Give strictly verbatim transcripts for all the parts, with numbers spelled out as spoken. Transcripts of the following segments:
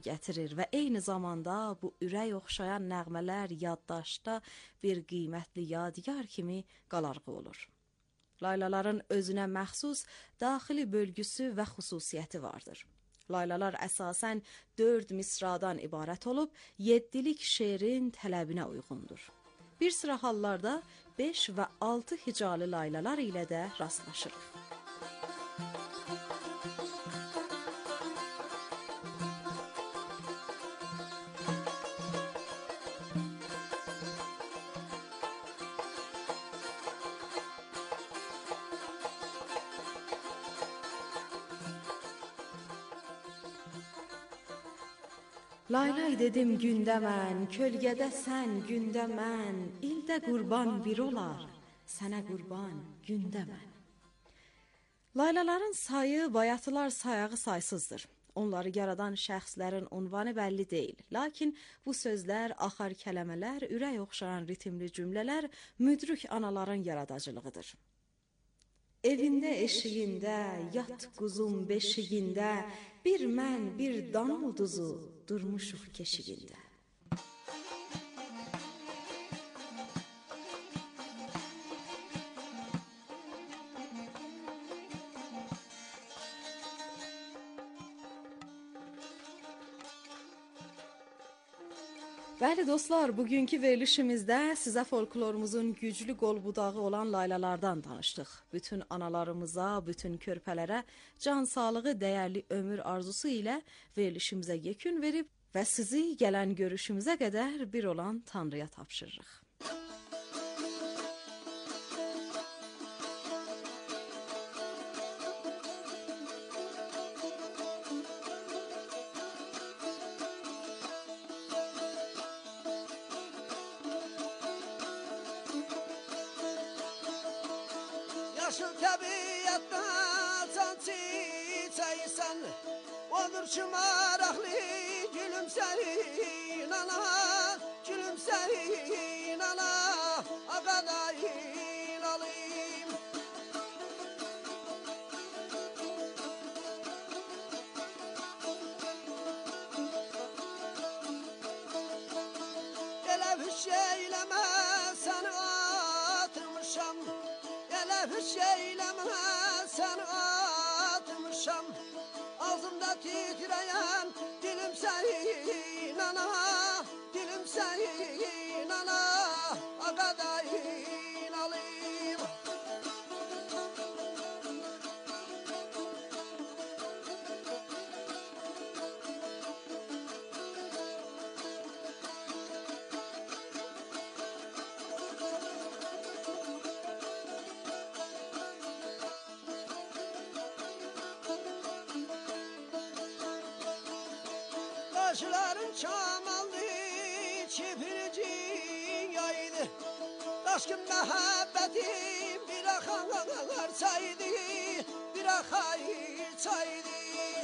gətirir və eyni zamanda bu ürək oxşayan nəğmələr yaddaşda bir qiymətli yadigar kimi qalarğı olur. Laylaların özünə məxsus daxili bölgüsü və xüsusiyyəti vardır. Laylalar əsasən dörd misradan ibarət olub, yeddilik şeirin tələbinə uyğundur. Bir sıra hallarda beş və altı hicalı laylalar ilə də rastlaşırıq. Laylay dedim gündə mən, kölgədə sən, gündə mən, ildə qurban bir olar, sənə qurban gündə mən. Laylaların sayı bayatılar sayağı saysızdır. Onları yaradan şəxslərin unvanı bəlli deyil. Lakin bu sözlər, axar kələmələr, ürək oxşayan ritmli cümlələr müdrik anaların yaradacılığıdır. Evində eşiyində, yat quzum beşiyində, bir mən, bir dan ulduzu durmuşuq keşiyində. Bəli dostlar, bugünkü verilişimizdə sizə folklorumuzun güclü qolbudağı olan laylalardan danışdıq. Bütün analarımıza, bütün körpələrə can sağlığı, dəyərli ömür arzusu ilə verilişimizə yekun verib və sizi gələn görüşümüzə qədər bir olan Tanrıya tapşırırıq. Yaşıl təbiyyətdə can çiçəyisən, odur ki maraqlı gülümsəyin ana, gülümsəyin ana, ağadayın alayım. Elə bir şeyləmə səni atmışam, elə bir şeyləmə səni atmışam, ağzımda titrəyən dilim sənin ana, dilim sənin ana, ağadayın alayım. Daşların çamallı çipiricin yaydı, daşkın məhəbbətim bir axar çaydı, bir axar çaydı.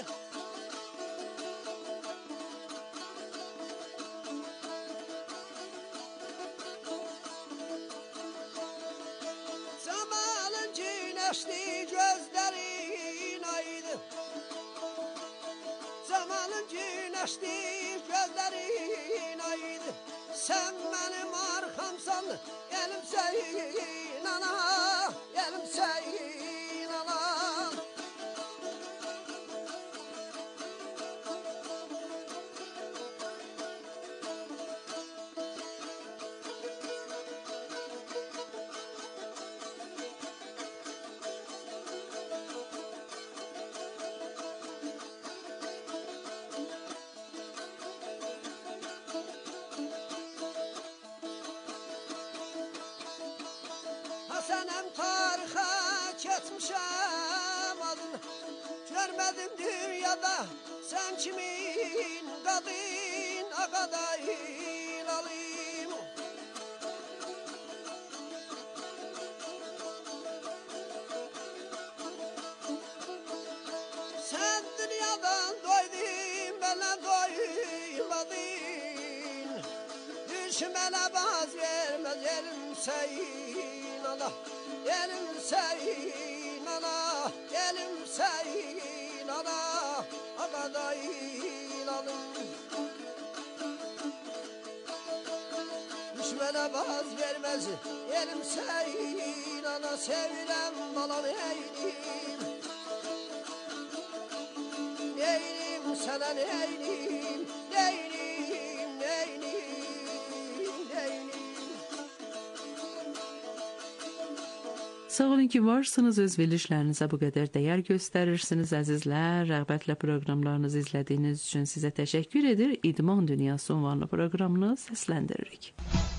Zamanın günəşli gözlərin aydı, zamanın günəşli gözlərin aydı, sən mənim arxamsan, gəlim səyin ana, gəlim səyin ana. Sənəm tarixa keçmişəm adını, görmədim dünyada sən kimin qadın, ağadayın alayım. Sən dünyadan doydun, benden doymadın, düşmənə baz verməz yerim səyin ana, yerim səyin ana, yerim səyin ana, ağadayın alım. Düşmene vaz vermez elim senin, ana sevilem balam eylim. Neylim sana neylim, neylim, neylim, neylim. Sağ olun ki varsınız, öz verilişlərinizə bu qədər dəyər göstərirsiniz əzizlər. Rəğbətlə proqramlarınızı izlədiyiniz üçün sizə təşəkkür edir. İdman Dünyası unvanlı proqramını səsləndiririk.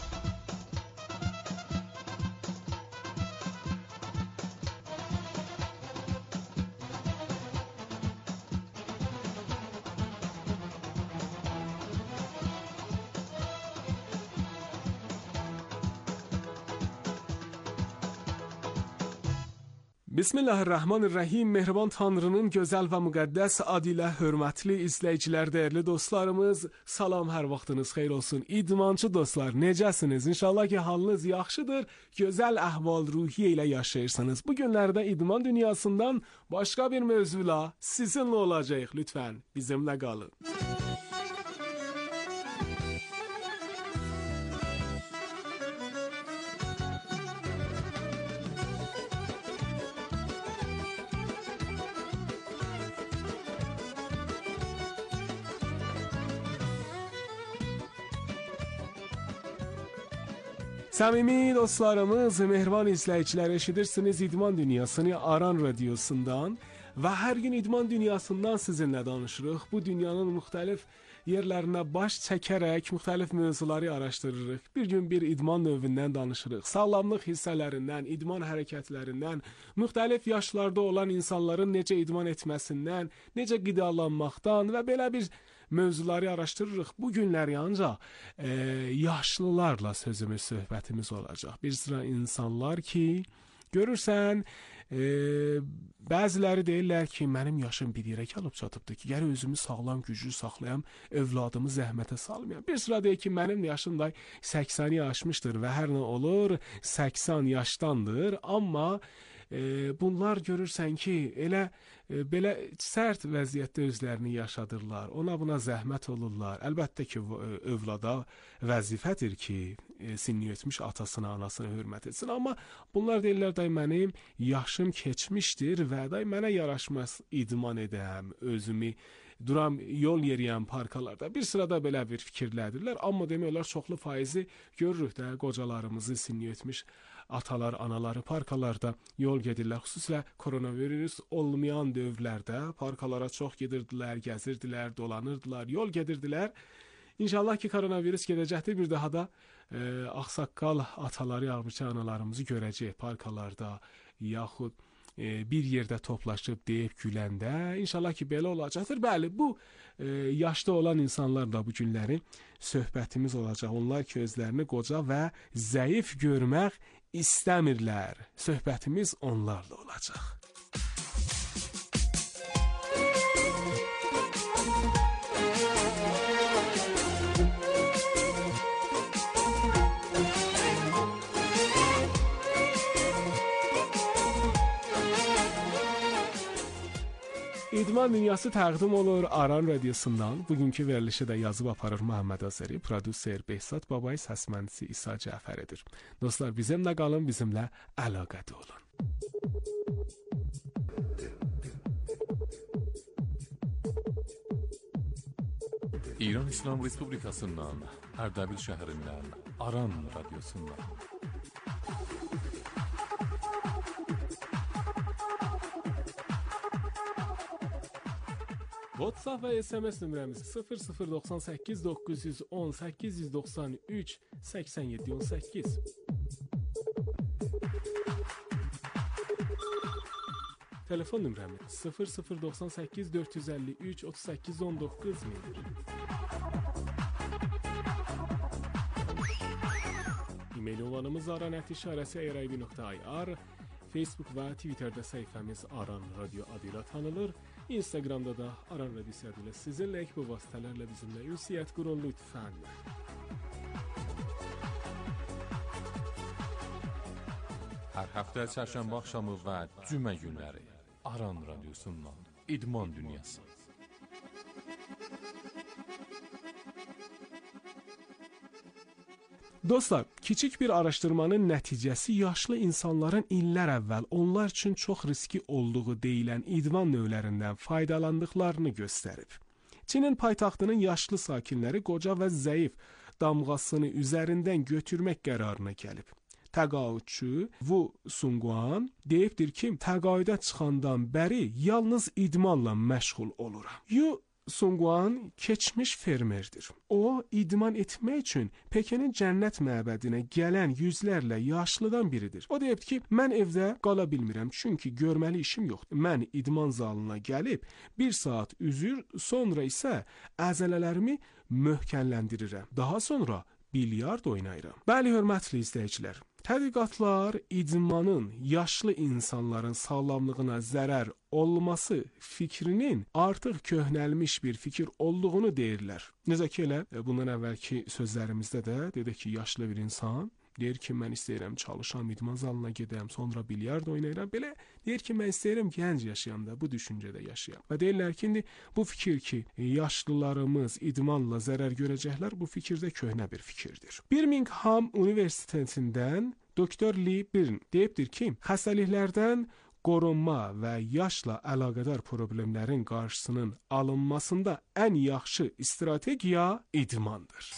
Bismillahirrahmanirrahim. Mehriban Tanrının gözəl və müqəddəs adı ilə hörmətli izləyicilər, dəyərli dostlarımız, salam, hər vaxtınız xeyir olsun. İdmançı dostlar, necəsiniz? İnşallah ki halınız yaxşıdır, gözəl əhval-ruhiyyə ilə yaşayırsınız. Bu günlərdə idman dünyasından başqa bir mövzuyla sizinlə olacağıq. Lütfən bizimlə qalın. Səmimi dostlarımız, mehriban izləyicilər, eşidirsiniz İdman Dünyasını Aran Radiosundan və hər gün İdman Dünyasından sizinlə danışırıq. Bu dünyanın müxtəlif yerlərinə baş çəkərək müxtəlif mövzuları araşdırırıq. Bir gün bir idman növündən danışırıq. Sağlamlıq hissələrindən, idman hərəkətlərindən, müxtəlif yaşlarda olan insanların necə idman etməsindən, necə qidalanmaqdan və belə bir mövzuları araşdırırıq. Bu günləri ancaq e, yaşlılarla sözümüz, söhbətimiz olacaq. Bir sıra insanlar ki, görürsən, e, bəziləri deyirlər ki, mənim yaşım bir yerə gəlib çatıbdır ki, gəri özümü sağlam, güclü saxlayam, övladımı zəhmətə salmayam. Bir sıra deyir ki, mənim yaşım da səksəni aşmışdır və hər nə olur, səksən yaşdandır, amma e, bunlar görürsən ki, elə e, belə sərt vəziyyətdə özlərini yaşadırlar, ona buna zəhmət olurlar. Əlbəttə ki, övlada vəzifədir ki, e, sinni etmiş atasına, anasına hörmət etsin, amma bunlar deyirlər, day mənim yaşım keçmişdir və day mənə yaraşmaz idman edəm, özümü duram, yol yeriyəm parkalarda. Bir sırada belə bir fikirlədirlər, amma demək olar çoxlu faizi görürük də, qocalarımızı sinni etmiş atalar, anaları parkalarda yol gedirlər. Xüsusilə koronavirus olmayan dövrlərdə parkalara çox gedirdilər, gəzirdilər, dolanırdılar, yol gedirdilər. İnşallah ki koronavirus gedəcəkdir, bir daha da e, ağsaqqal ataları, yağmurçı analarımızı görəcək parkalarda, yaxud e, bir yerdə toplaşıb deyib güləndə. İnşallah ki belə olacaqdır. Bəli, bu e, yaşda olan insanlarla bu günləri söhbətimiz olacaq. Onlar ki özlərini qoca və zəif görmək istəmirlər. Söhbətimiz onlarla olacaq. İdman Dünyası təqdim olur Aran Radiosundan. Bugünkü verilişi də yazıb aparır Məhəmməd Azəri, prodüser Behzad Babayi, səsməncisi İsa Cəfəridir. Dostlar, bizimlə qalın, bizimlə əlaqədə olun. İran İslam Respublikasından, Ərdəbil şəhərindən, Aran Radiosundan. WhatsApp və S M S nömrəmiz sıfır sıfır doxsan səkkiz doqquz yüz on səkkiz yüz doxsan üç səksən yeddi on səkkiz. Telefon nömrəmiz sıfır sıfır doxsan səkkiz dörd yüz əlli üç otuz səkkiz on doqquz mindir. E-mail ünvanımız aran at işarəsi irib nöqtə i r. Facebook və Twitterdə səhifəmiz Aran Radio adıyla tanınır. Instagramda da Aran Radiosu adıyla sizinləyik. Bu vasitələrlə bizimlə ünsiyyət qurun lütfən. Hər həftə çərşənbə axşamı və cümə günləri Aran Radiosundan İdman Dünyası. Dostlar, kiçik bir araşdırmanın nəticəsi yaşlı insanların illər əvvəl onlar üçün çox riski olduğu deyilən idman növlərindən faydalandıqlarını göstərib. Çinin paytaxtının yaşlı sakinləri qoca və zəif damğasını üzərindən götürmək qərarına gəlib. Təqaüdçü Wu Sunguan deyibdir ki, təqaüdə çıxandan bəri yalnız idmanla məşğul oluram. Yu Sunguan keçmiş fermerdir. O, idman etmək üçün Pekinin cənnət məbədinə gələn yüzlərlə yaşlıdan biridir. O deyib ki, mən evdə qala bilmirəm, çünki görməli işim yoxdur. Mən idman zalına gəlib bir saat üzür, sonra isə əzələlərimi möhkəmləndirirəm. Daha sonra bilyard oynayıram. Bəli, hörmətli izləyicilər, tədqiqatlar idmanın yaşlı insanların sağlamlığına zərər olması fikrinin artıq köhnəlmiş bir fikir olduğunu deyirlər. Necə ki, elə bundan əvvəlki sözlərimizdə də dedik ki, yaşlı bir insan deyir ki, mən istəyirəm çalışam, idman zalına gedəm, sonra bilyard oynayıram. Belə deyir ki, mən istəyirəm gənc yaşayam da, bu düşüncədə yaşayam. Və deyirlər ki, indi bu fikir ki, yaşlılarımız idmanla zərər görəcəklər, bu fikirdə köhnə bir fikirdir. Birmingham Universitetindən doktor Lee Byrne deyibdir ki, xəstəliklərdən qorunma və yaşla əlaqədar problemlərin qarşısının alınmasında ən yaxşı strategiya idmandır.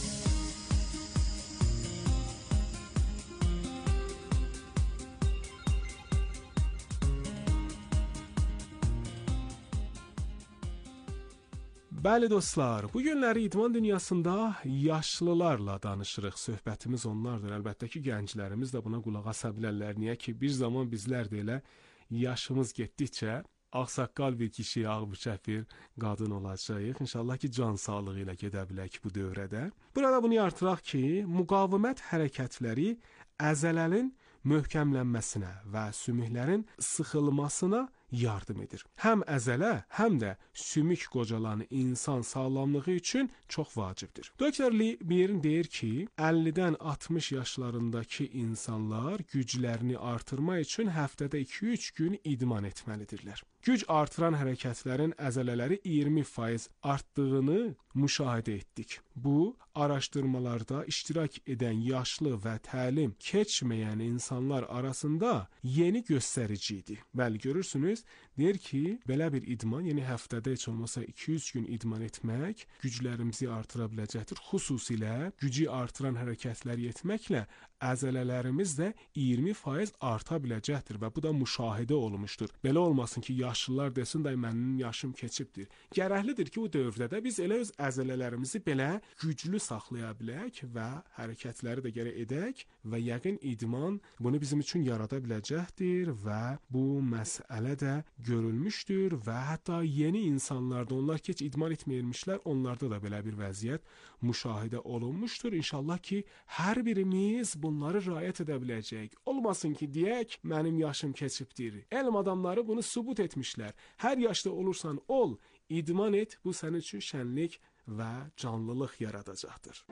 Bəli dostlar, bu günləri idman dünyasında yaşlılarla danışırıq. Söhbətimiz onlardır. Əlbəttə ki, gənclərimiz də buna qulaq asa bilərlər. Niyə ki, bir zaman bizlər də elə yaşımız getdikcə ağsaqqal bir kişi, ağbıçaq bir qadın olacağıq. İnşallah ki, can sağlığı ilə gedə bilək bu dövrədə. Burada bunu artıraq ki, müqavimət hərəkətləri əzələnin möhkəmlənməsinə və sümüklərin sıxılmasına yardım edir. Həm əzələ, həm də sümük qocalan insan sağlamlığı üçün çox vacibdir. doktor Lee Byrne deyir ki, əllidən altmış yaşlarındakı insanlar güclərini artırmaq üçün həftədə iki üç gün idman etməlidirlər. Güc artıran hərəkətlərin əzələləri iyirmi faiz artdığını müşahidə etdik. Bu, araşdırmalarda iştirak edən yaşlı və təlim keçməyən insanlar arasında yeni göstərici idi. Bəli, görürsünüz, deyir ki, belə bir idman, yəni həftədə heç olmasa iki üç gün idman etmək güclərimizi artıra biləcəkdir. Xüsusilə gücü artıran hərəkətləri etməklə əzələlərimiz də iyirmi faiz arta biləcəkdir və bu da müşahidə olunmuşdur. Belə olmasın ki, yaşlılar desin də mənim yaşım keçibdir. Gərəklidir ki, bu dövrdə də biz elə öz əzələlərimizi belə güclü saxlaya bilək və hərəkətləri də gərək edək və yəqin idman bunu bizim üçün yarada biləcəkdir və bu məsələ də görülmüşdür və hətta yeni insanlarda, onlar ki, heç idman etməyirmişlər, onlarda da belə bir vəziyyət müşahidə olunmuşdur. İnşallah ki, hər birimiz bunları riayət edə biləcəyik. Olmasın ki, deyək, mənim yaşım keçibdir. Elm adamları bunu sübut etmişlər. Hər yaşda olursan ol, idman et, bu sənin üçün şənlik və canlılıq yaradacaqdır.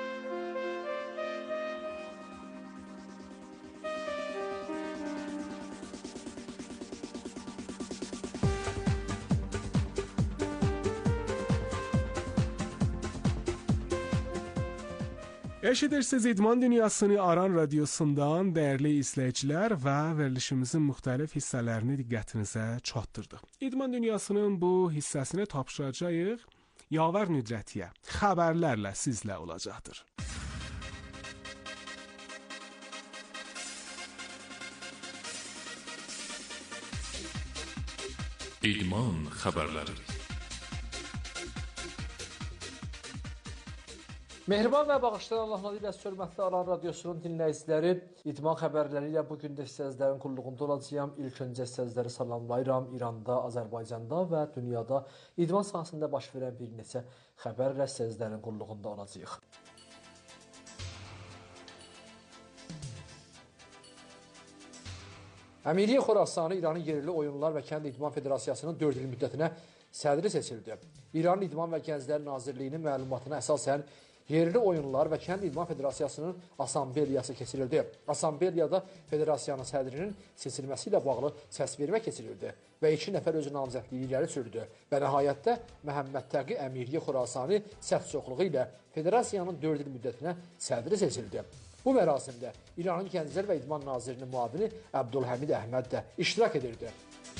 Eşidirsiniz İdman Dünyasını Aran Radyosundan dəyərli izləyicilər və verilişimizin müxtəlif hissələrini diqqətinizə çatdırdıq. İdman Dünyasının bu hissəsini tapşıracağıq Yavər Nüdrətiyə. Xəbərlərlə sizlə olacaqdır. İdman xəbərləri. Mehriban və bağışlayan Allahın adı ilə hörmətli Aran Radyosunun dinləyiciləri, idman xəbərləri ilə bugün də sizlərin qulluğunda olacağam. İlk öncə sizləri salamlayıram. İranda, Azərbaycanda və dünyada idman sahəsində baş verən bir neçə xəbərlə sizlərin qulluğunda olacağıq. Əmiriyyə Xorasanı İranın yerli oyunlar və kənd idman federasiyasının dörd il müddətinə sədri seçildi. İranın İdman və Gənclər Nazirliyinin məlumatına əsasən Yerli Oyunlar və Kənd İdman Federasiyasının assambleyası keçirildi. Assambleyada federasiyanın sədrinin seçilməsi ilə bağlı səsvermə keçirildi və iki nəfər özü namizədliyi irəli sürdü və nəhayətdə Məhəmməd Təqi Əmiriyə Xorasani səs çoxluğu ilə federasiyanın dörd il müddətinə sədri seçildi. Bu mərasimdə İranın Gənclər və İdman Nazirinin müavini Əbdülhəmid Əhməd də iştirak edirdi.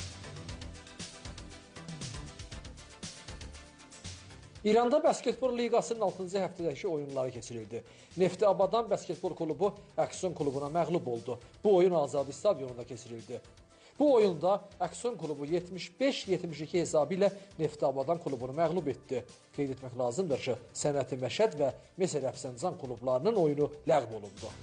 İranda Basketbol Liqasının altıncı həftədəki oyunları keçirildi. Nefti Abadan Basketbol klubu Əkson klubuna məğlub oldu. Bu oyun Azadi stadionunda keçirildi. Bu oyunda Əkson klubu yetmiş beş yetmiş iki hesabı ilə Nefti Abadan klubunu məğlub etdi. Qeyd etmək lazımdır ki, Sənəti Məşəd və Mesir Əfsəncan klublarının oyunu ləğv olundu.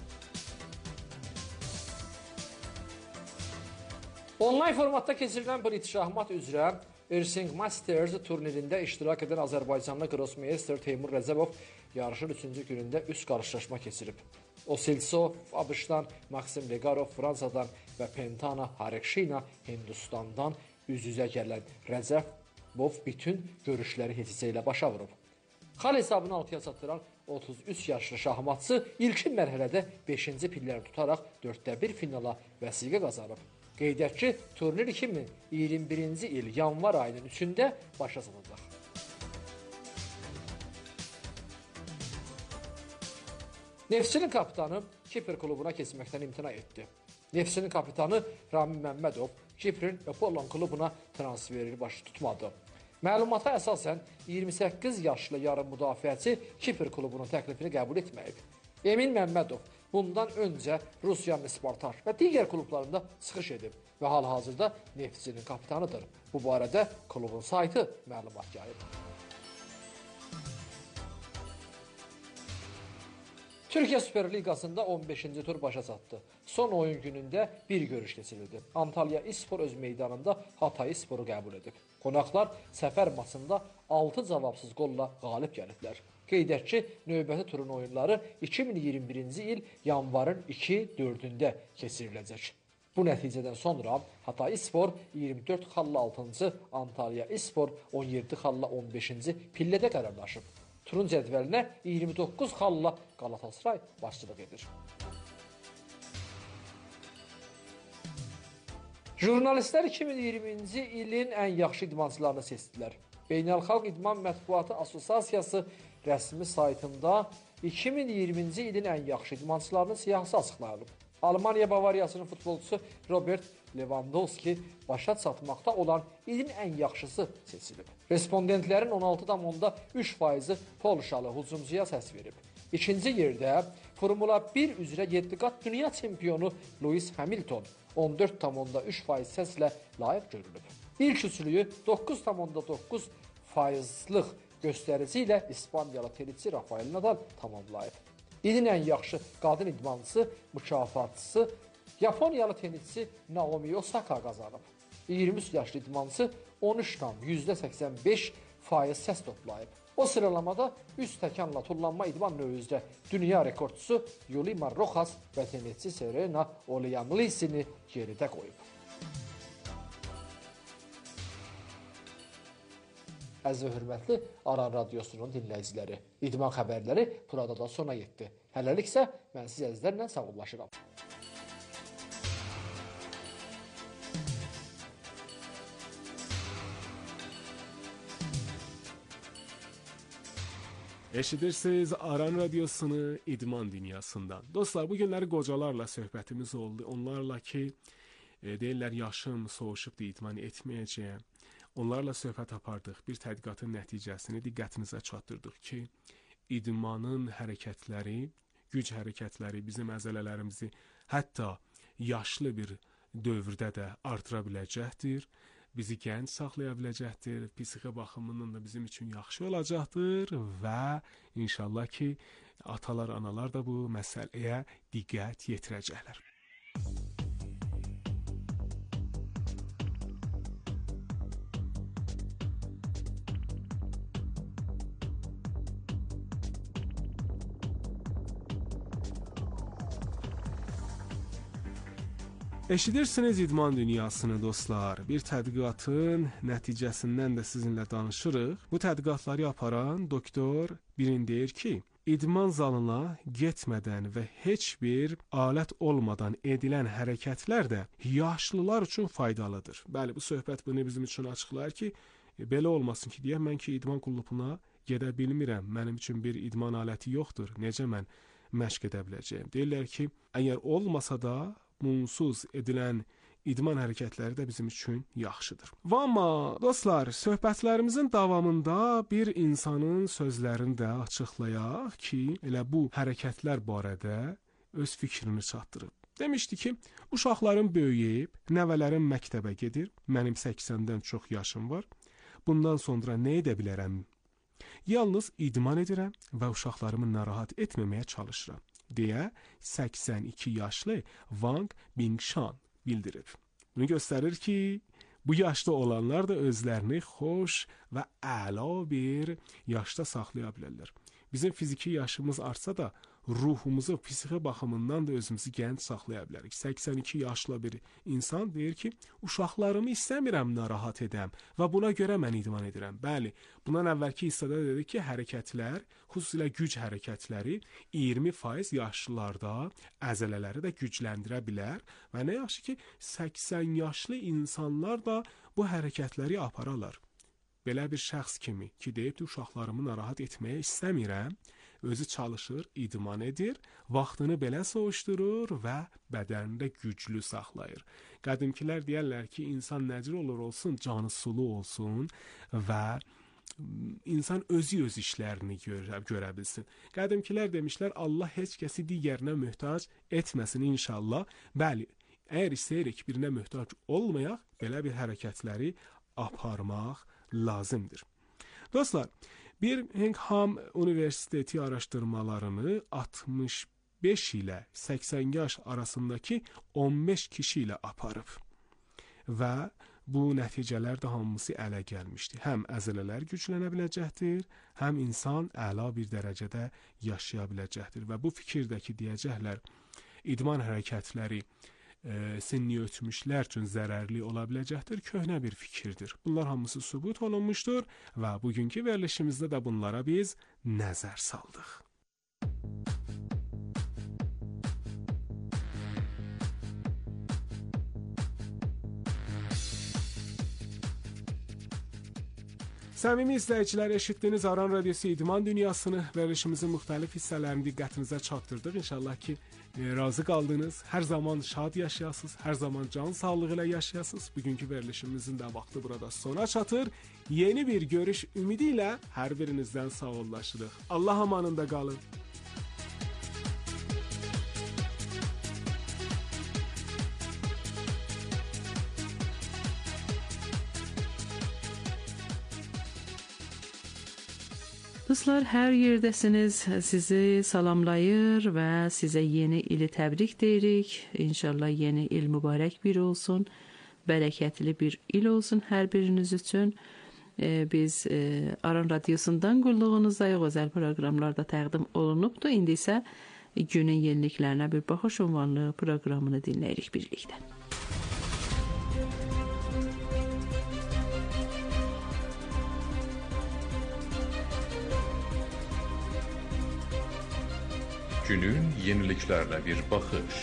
Onlayn formatda keçirilən British şahmat üzrə Ersing Masters turnirində iştirak edən Azərbaycanlı Grossmeister Teymur Rəcəbov yarışın üçüncü günündə üst qarşılaşma keçirib. Osilsov ABŞ-dan, Maksim Legarov Fransadan və Pentana Harekşina Hindistandan üz-üzə gələn Rəcəbov bütün görüşləri heçicə ilə başa vurub. Xal hesabını altıya çatdıran otuz üç yaşlı şahmatçı ilkin mərhələdə beşinci pilləri tutaraq dörddə bir finala vəsiqə qazanıb. Qeyd edək ki, turnir iki min iyirmi birinci il yanvar ayının üçündə başa salınacaq. Neftçinin kapitanı Kipr klubuna keçməkdən imtina etdi. Neftçinin kapitanı Rami Məmmədov Kiprin Apollon klubuna transferi başı tutmadı. Məlumata əsasən iyirmi səkkiz yaşlı yarım müdafiəçi Kipr klubunun təklifini qəbul etməyib. Emin Məmmədov bundan öncə Rusiyanın Spartak və digər klublarında çıxış edib və hal-hazırda Neftçinin kapitanıdır. Bu barədə klubun saytı məlumat yayıb. Türkiyə Süper Liqasında on beşinci tur başa çatdı. Son oyun günündə bir görüş keçirildi. Antalya İspor öz meydanında Hatay İsporu qəbul edib. Qonaqlar səfər maçında altı cavabsız qolla qalib gəliblər. Qeyd edək ki, növbəti turun oyunları iki min iyirmi birinci il yanvarın iki dördündə keçiriləcək. Bu nəticədən sonra Hatay İspor iyirmi dörd xalla altıncı, Antalya İspor on yeddi xalla on beşinci pillədə qərarlaşıb. Turun cədvəlinə iyirmi doqquz xalla Qalatasaray başçılıq edir. Jurnalistlər iki min iyirminci ilin ən yaxşı idmançılarını seçdilər. Beynəlxalq İdman Mətbuatı Assosiasiyası rəsmi saytında iki min iyirminci ilin ən yaxşı idmançılarının siyahısı açıqlayılıb. Almaniya Bavariyasının futbolçusu Robert Lewandowski başa çatmaqda olan ilin ən yaxşısı seçilib. Respondentlərin on altı tam üç faizi Polşalı hücumcuya səs verib. İkinci yerdə Formula bir üzrə yeddi qat dünya çempionu Lewis Hamilton on dörd tam üç faiz səslə layiq görülüb. İlk üçlüyü doqquz tam doqquz faizlıq göstərici ilə İspaniyalı tenisçi Rafael Nadal tamamlayıb. İlin ən yaxşı qadın idmançısı, mükafatçısı Yaponiyalı tenisçi Naomi Osaka qazanıb. iyirmi üç yaşlı idmançı on üç tam səksən beş faiz səs toplayıb. O sıralamada üç təkanla tullanma idman növü üzrə dünya rekordçusu Yulimar Rojas və tenisçi Serena Oliyanlisini geridə qoyub. Əziz və hörmətli Aran Radiosunun dinləyiciləri, idman xəbərləri burada da sona yetdi. Hələlik isə mən siz əzizlərlə sağollaşıram. Eşidirsiniz Aran Radiosunu idman dünyasından. Dostlar, bu günləri qocalarla söhbətimiz oldu. Onlarla ki, e, deyirlər yaşım soğuşubdu, idman etməyəcəyəm. Onlarla söhbət apardıq. Bir tədqiqatın nəticəsini diqqətinizə çatdırdıq ki, idmanın hərəkətləri, güc hərəkətləri bizim əzələlərimizi hətta yaşlı bir dövrdə də artıra biləcəkdir. Bizi gənc saxlaya biləcəkdir, psixi baxımından da bizim üçün yaxşı olacaqdır və inşallah ki, atalar, analar da bu məsələyə diqqət yetirəcəklər. Eşidirsiniz İdman Dünyasını dostlar. Bir tədqiqatın nəticəsindən də sizinlə danışırıq. Bu tədqiqatları aparan doktor birin deyir ki, idman zalına getmədən və heç bir alət olmadan edilən hərəkətlər də yaşlılar üçün faydalıdır. Bəli, bu söhbət bunu bizim üçün açıqlayır ki, e, belə olmasın ki, deyək mən ki, idman klubuna gedə bilmirəm, mənim üçün bir idman aləti yoxdur, necə mən məşq edə biləcəyim? Deyirlər ki, əgər olmasa da bunsuz edilən idman hərəkətləri də bizim üçün yaxşıdır. Və amma dostlar, söhbətlərimizin davamında bir insanın sözlərini də açıqlayaq ki, elə bu hərəkətlər barədə öz fikrini çatdırıb. Demişdi ki, uşaqlarım böyüyüb, nəvələrim məktəbə gedir, mənim səksəndən çox yaşım var. Bundan sonra nə edə bilərəm? Yalnız idman edirəm və uşaqlarımı narahat etməməyə çalışıram, deyə səksən iki yaşlı Wang Bingshan bildirib. Bunu göstərir ki, bu yaşda olanlar da özlərini xoş və əla bir yaşda saxlaya bilərlər. Bizim fiziki yaşımız artsa da ruhumuzu fiziki baxımından da özümüzü gənc saxlaya bilərik. səksən iki yaşlı bir insan deyir ki, uşaqlarımı istəmirəm narahat edəm və buna görə mən idman edirəm. Bəli, bundan əvvəlki hissədə dedik ki, hərəkətlər, xüsusilə güc hərəkətləri iyirmi faiz yaşlılarda əzələləri də gücləndirə bilər və nə yaxşı ki, səksən yaşlı insanlar da bu hərəkətləri apararlar. Belə bir şəxs kimi ki, deyib ki, uşaqlarımı narahat etməyə istəmirəm, özü çalışır, idman edir, vaxtını belə soğuşdurur və bədənində güclü saxlayır. Qədimkilər deyərlər ki, insan nəcür olur olsun, canı sulu olsun və insan özü öz işlərini görə, görə bilsin. Qədimkilər demişlər, Allah heç kəsi digərinə möhtac etməsin inşallah. Bəli, əgər istəyirik birinə möhtac olmayaq, belə bir hərəkətləri aparmaq lazımdır. Dostlar, Birmingham Universiteti araşdırmalarını altmış beş ilə səksən yaş arasındakı on beş kişi ilə aparıb və bu nəticələr də hamısı ələ gəlmişdi. Həm əzələlər güclənə biləcəkdir, həm insan əla bir dərəcədə yaşaya biləcəkdir və bu fikirdəki deyəcəklər, idman hərəkətləri E, sinni ötmüşlər üçün zərərli ola biləcəkdir, köhnə bir fikirdir. Bunlar hamısı sübut olunmuşdur və bugünkü verilişimizdə də bunlara biz nəzər saldıq. Səmimi izləyicilər, eşitdiniz Aran Radiosu İdman Dünyasını verilişimizin müxtəlif hissələrini diqqətinizə çatdırdıq. İnşallah ki, e, razı qaldınız. Hər zaman şad yaşayasınız, hər zaman can sağlığı ilə yaşayasınız. Bugünkü verilişimizin də vaxtı burada sona çatır. Yeni bir görüş ümidi ilə hər birinizdən sağollaşırıq. Allah amanında qalın. Dostlar, hər yerdəsiniz, sizi salamlayır və sizə yeni ili təbrik deyirik. İnşallah yeni il mübarək bir olsun, bərəkətli bir il olsun hər biriniz üçün. Ee, biz e, Aran Radiosundan qulluğunuzdayıq, özəl proqramlarda təqdim olunubdur. İndi isə günün yeniliklərinə bir baxış ünvanlı proqramını dinləyirik birlikdə. Günün yeniliklərlə bir baxış.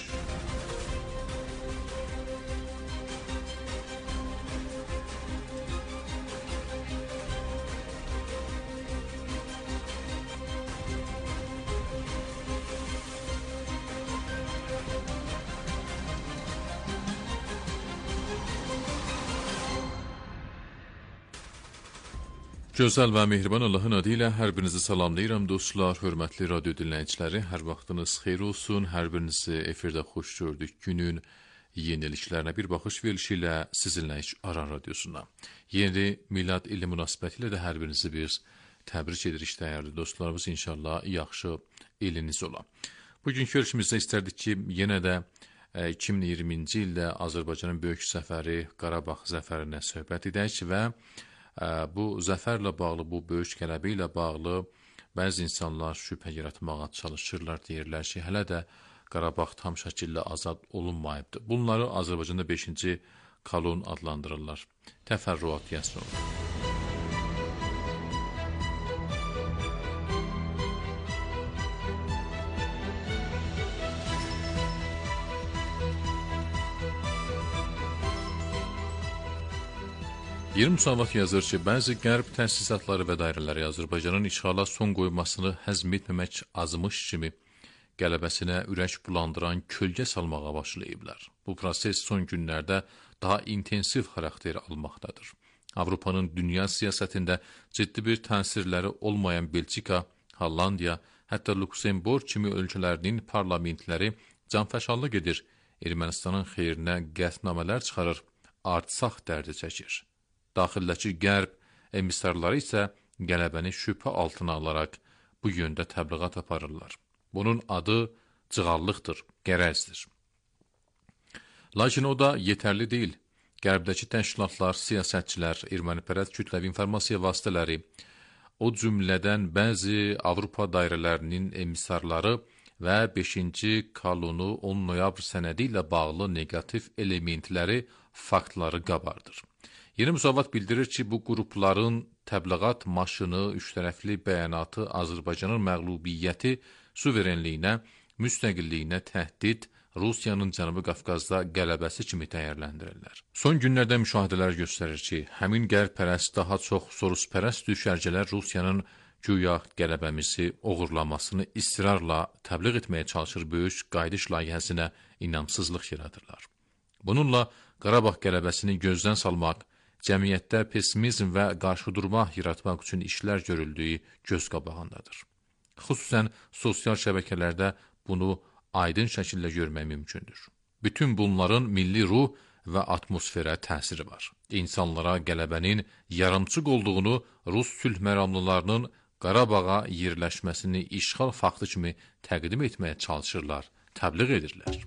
Gözəl və mehriban Allahın adı ilə hər birinizi salamlayıram dostlar, hörmətli radio dinləyiciləri. Hər vaxtınız xeyir olsun, hər birinizi efirdə xoş gördük. Günün yeniliklərinə bir baxış verilişi ilə sizinlə Aran Radiosuna. Yeni milad ili münasibətilə də hər birinizi biz təbrik edirik dəyərli dostlarımız. İnşallah yaxşı iliniz ola. Bugünkü verilişimizdə istərdik ki, yenə də iki min iyirminci ildə Azərbaycanın böyük zəfəri Qarabağ zəfərinə söhbət edək və bu zəfərlə bağlı, bu böyük qələbə ilə bağlı bəzi insanlar şübhə yaratmağa çalışırlar, deyirlər ki, hələ də Qarabağ tam şəkildə azad olunmayıbdır. Bunları Azərbaycanda beşinci kolon adlandırırlar. Təfərrüat yazsın. Yeni Müsavat yazır ki, bəzi qərb təsisatları və dairələri Azərbaycanın işğala son qoymasını həzm etməmək azmış kimi qələbəsinə ürək bulandıran kölgə salmağa başlayıblar. Bu proses son günlərdə daha intensiv xarakter almaqdadır. Avropanın dünya siyasətində ciddi bir təsirləri olmayan Belçika, Hollandiya, hətta Lüksemburg kimi ölkələrinin parlamentləri canfəşanlıq edir, Ermənistanın xeyrinə qətnamələr çıxarır, artsaq dərdi çəkir. Daxildəki qərb emissarları isə qələbəni şübhə altına alaraq bu yöndə təbliğat aparırlar. Bunun adı cığallıqdır, qərəzdir. Lakin o da yetərli deyil. Qərbdəki təşkilatlar, siyasətçilər, ermənipərəst kütləvi informasiya vasitələri, o cümlədən bəzi Avropa dairələrinin emissarları və beşinci kolonu on noyabr sənədi ilə bağlı negativ elementləri, faktları qabardır. Yeni Müsavat bildirir ki, bu qrupların təbliğat maşını, üçtərəfli bəyanatı Azərbaycanın məğlubiyyəti, suverenliyinə, müstəqilliyinə təhdid, Rusiyanın Cənubi Qafqazda qələbəsi kimi dəyərləndirirlər. Son günlərdə müşahidələr göstərir ki, həmin qərb-pərəst daha çox soruspərəst düşərgələr Rusiyanın güya qələbəmizi oğurlamasını israrla təbliğ etməyə çalışır, böyük qayıdış layihəsinə inamsızlıq yaradırlar. Bununla Qarabağ qələbəsini gözdən salmaq, cəmiyyətdə pessimizm və qarşıdurma yaratmaq üçün işlər görüldüyü göz qabağındadır. Xüsusən sosial şəbəkələrdə bunu aydın şəkildə görmək mümkündür. Bütün bunların milli ruh və atmosferə təsiri var. İnsanlara qələbənin yarımçıq olduğunu, Rus sülh məramlılarının Qarabağa yerləşməsini işğal faktı kimi təqdim etməyə çalışırlar, təbliğ edirlər.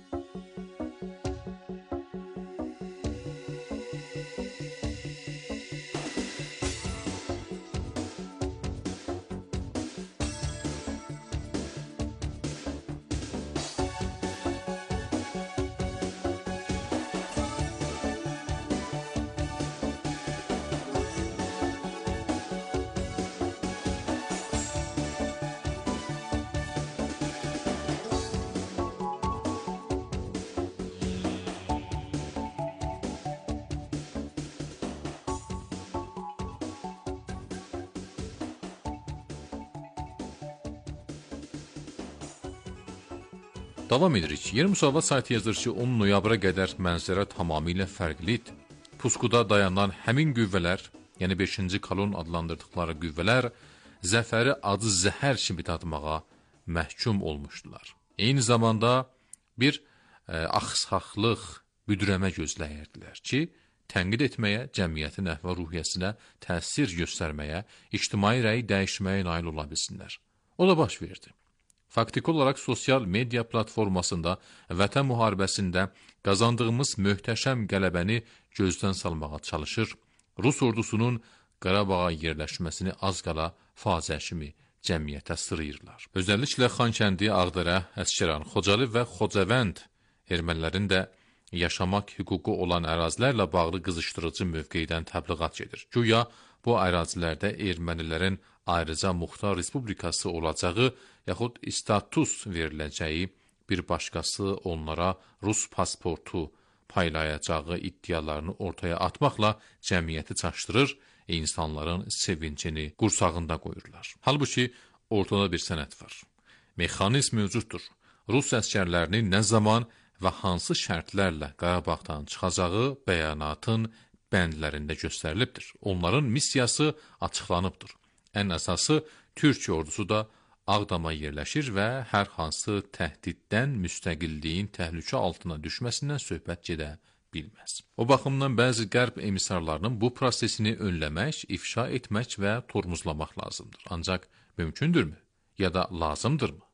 Davam edirik. Yeni Müsavat saytı yazır ki, on noyabra qədər mənzərə tamamilə fərqlidir. Puskuda dayanan həmin qüvvələr, yəni beşinci kolon adlandırdıqları qüvvələr, zəfəri adı zəhər kimi tatmağa məhkum olmuşdular. Eyni zamanda bir e, axsaqlıq, büdrəmə gözləyirdilər ki, tənqid etməyə, cəmiyyətin əhval-ruhiyyəsinə təsir göstərməyə, ictimai rəyi dəyişməyə nail ola bilsinlər. O da baş verdi. Faktiki olaraq sosial media platformasında Vətən müharibəsində qazandığımız möhtəşəm qələbəni gözdən salmağa çalışır, Rus ordusunun Qarabağa yerləşməsini az qala faciə kimi cəmiyyətə sırayırlar. Özəlliklə Xankəndi, Ağdərə, Əsgəran, Xocalı və Xocavənd ermənilərin də yaşamaq hüququ olan ərazilərlə bağlı qızışdırıcı mövqeydən təbliğat gedir. Güya bu ərazilərdə ermənilərin ayrıca Muxtar Respublikası olacağı yaxud status veriləcəyi, bir başqası onlara Rus pasportu paylayacağı iddialarını ortaya atmaqla cəmiyyəti çaşdırır, insanların sevincini qursağında qoyurlar. Halbuki ortada bir sənəd var. Mexanizm mövcuddur. Rus əskərlərinin nə zaman və hansı şərtlərlə Qarabağdan çıxacağı bəyanatın bəndlərində göstərilibdir. Onların missiyası açıqlanıbdır. Ən əsası Türkiyə ordusu da Ağdama yerləşir və hər hansı təhdiddən müstəqilliyin təhlükə altına düşməsindən söhbət gedə bilməz. O baxımdan bəzi qərb emissarlarının bu prosesini önləmək, ifşa etmək və tormozlamaq lazımdır. Ancaq mümkündürmü? Ya da lazımdırmı?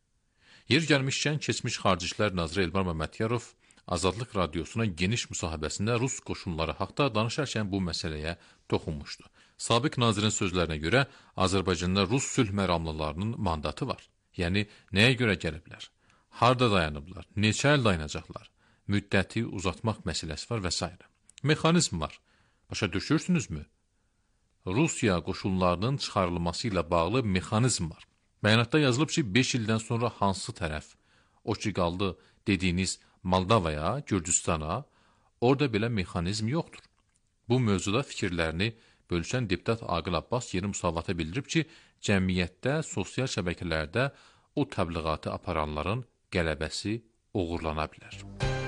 Yer gəlmişkən keçmiş Xarici İşlər Naziri Elmar Məmmədiyarov Azadlıq Radiosuna geniş müsahibəsində Rus qoşunları haqda danışarkən bu məsələyə toxunmuşdu. Sabiq nazirin sözlərinə görə Azərbaycanda Rus sülh məramlılarının mandatı var. Yəni, nəyə görə gəliblər? harda dayanıblar, neçə il dayanacaqlar, müddəti uzatmaq məsələsi var və s. Mexanizm var. Başa düşürsünüzmü? Rusiya qoşunlarının çıxarılması ilə bağlı mexanizm var. Bəyanatda yazılıb ki, beş ildən sonra hansı tərəf, o ki qaldı dediyiniz Moldovaya, Gürcüstana, orada belə mexanizm yoxdur. Bu mövzuda fikirlərini bölüşən deputat Aqil Abbas yeni müsavata bildirib ki, cəmiyyətdə, sosial şəbəkələrdə o təbliğatı aparanların qələbəsi uğurlana bilər.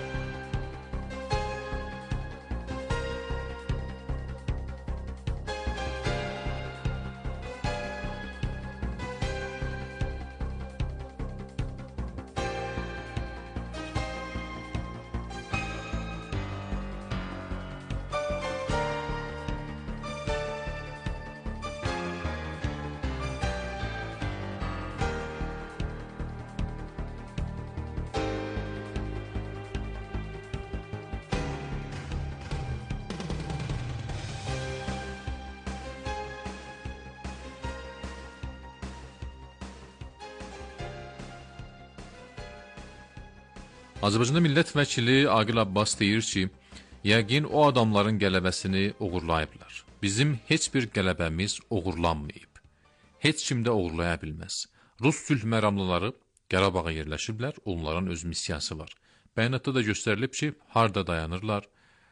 Azərbaycanda millət vəkili Aqil Abbas deyir ki, yəqin o adamların qələbəsini uğurlayıblar. Bizim heç bir qələbəmiz uğurlanmayıb. Heç kim də uğurlaya bilməz. Rus sülh məramlıları Qarabağa yerləşiblər, onların öz missiyası var. Bəyanatda da göstərilib ki, harda dayanırlar,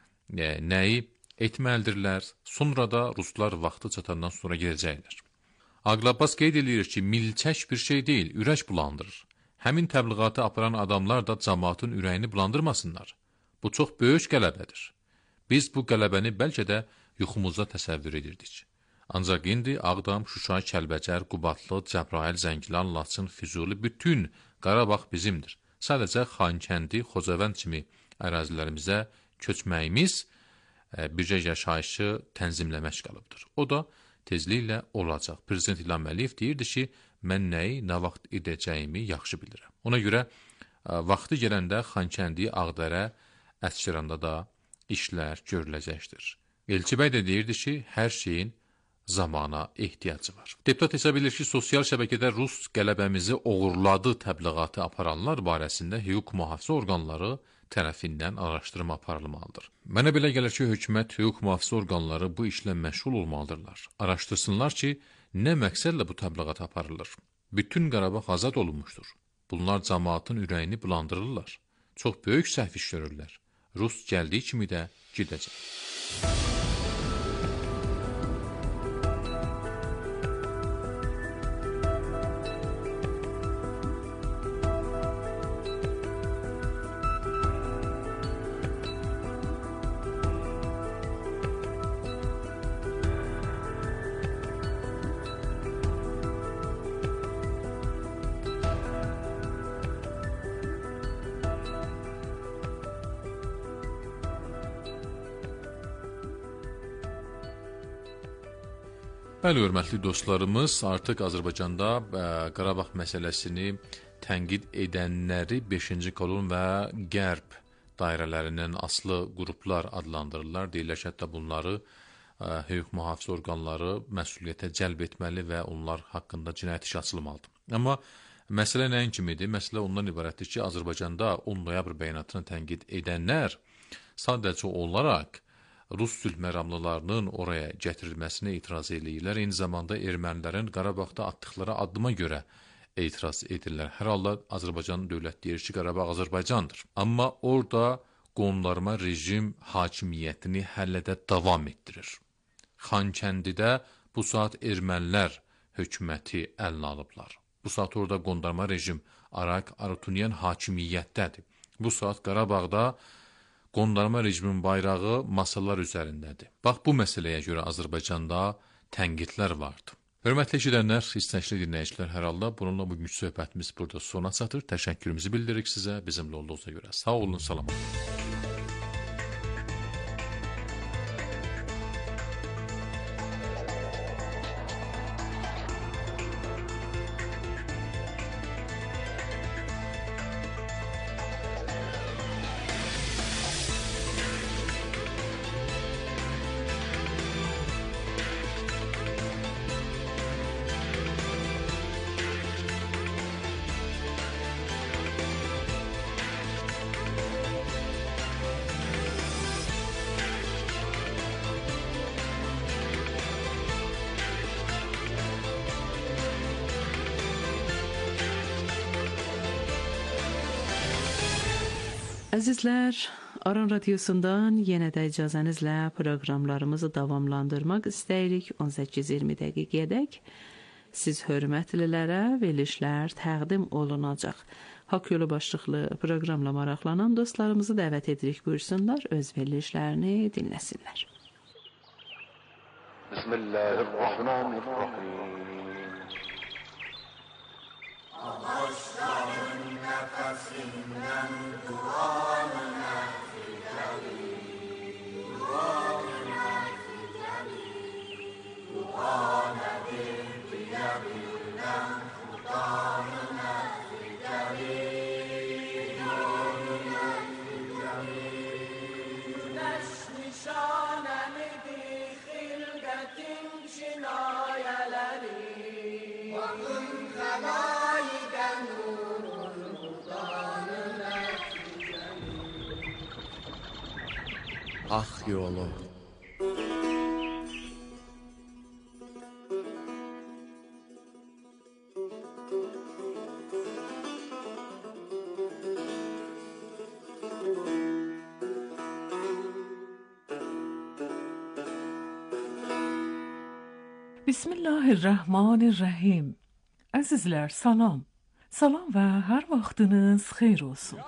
e, nəyi etməlidirlər, sonra da Ruslar vaxtı çatandan sonra gələcəklər. Aqil Abbas qeyd edir ki, milçək bir şey deyil, ürək bulandırır. Həmin təbliğatı aparan adamlar da cəmaatın ürəyini bulandırmasınlar. Bu çox böyük qələbədir. Biz bu qələbəni bəlkə də yuxumuzda təsəvvür edirdik. Ancaq indi Ağdam, Şuşa, Kəlbəcər, Qubadlı, Cəbrayıl, Zəngilan, Laçın, Füzuli, bütün Qarabağ bizimdir. Sadəcə Xankəndi, Xocavənd kimi ərazilərimizə köçməyimiz bircə yaşayışı tənzimləmək qalıbdır. O da tezliklə olacaq. Prezident İlham Əliyev deyirdi ki, mən nəyi, nə vaxt edəcəyimi yaxşı bilirəm. Ona görə vaxtı gələndə Xankəndi, Ağdərə, Əsgəranda da işlər görüləcəkdir. Elçi bəy də deyirdi ki, hər şeyin zamana ehtiyacı var. Deputat hesab edir ki, sosial şəbəkədə Rus qələbəmizi uğurladı təbliğatı aparanlar barəsində hüquq mühafizə orqanları tərəfindən araşdırma aparılmalıdır. Mənə belə gəlir ki, hökumət, hüquq mühafizə orqanları bu işlə məşğul olmalıdırlar. Araşdırsınlar ki, nə məqsədlə bu təbliğat aparılır? Bütün Qarabağ azad olunmuşdur. Bunlar cəmaatın ürəyini bulandırırlar. Çox böyük səhv iş görürlər. Rus gəldiyi kimi də gedəcək. Bəli, hörmətli dostlarımız, artıq Azərbaycanda ə, Qarabağ məsələsini tənqid edənləri beşinci kolon və qərb dairələrindən asılı qruplar adlandırırlar. Deyirlər ki, hətta bunları ə, hüquq mühafizə orqanları məsuliyyətə cəlb etməli və onlar haqqında cinayət işi açılmalıdır. Amma məsələ nəyin kimidir? Məsələ ondan ibarətdir ki, Azərbaycanda on noyabr bəyanatını tənqid edənlər sadəcə olaraq Rus sülh məramlılarının oraya gətirilməsinə etiraz edirlər. Eyni zamanda ermənilərin Qarabağda atdıqları addıma görə etiraz edirlər. Hər halda Azərbaycan dövlət deyir ki, Qarabağ Azərbaycandır. Amma orada qondarma rejim hakimiyyətini hələ də davam etdirir. Xankəndidə bu saat ermənilər hökuməti əlinə alıblar. Bu saat orada qondarma rejim Arak Arutunyan hakimiyyətdədir. Bu saat Qarabağda qondarma rejimin bayrağı masalar üzərindədir. Bax, bu məsələyə görə Azərbaycanda tənqidlər vardı. Hörmətli eşidənlər, istəkli dinləyicilər, hər halda bununla bugünkü söhbətimiz burada sona çatır. Təşəkkürümüzü bildiririk sizə, bizimlə olduğunuza görə. Sağ olun, salamat. Əzizlər, Aran Radiosundan yenə də icazənizlə proqramlarımızı davamlandırmaq istəyirik. on səkkiz iyirmi dəqiqəyədək siz hörmətlilərə verilişlər təqdim olunacaq. Haqq yolu başlıqlı proqramla maraqlanan dostlarımızı dəvət edirik, buyursunlar, öz verilişlərini dinləsinlər. Bismillahirrahmanirrahim. Ağaçların nəfəsindən duanına fidəli, duanına fidəli, duanədir deyə bilməm, xudanına fidəli, duanına fidəli. Güneş nişanəmidir xilqətin kinayələri, bakın xəlayiqən nurun xudanına fidəli. Haq yolu. Bismillahirrahmanirrahim. Əzizlər, salam. Salam və hər vaxtınız xeyir olsun.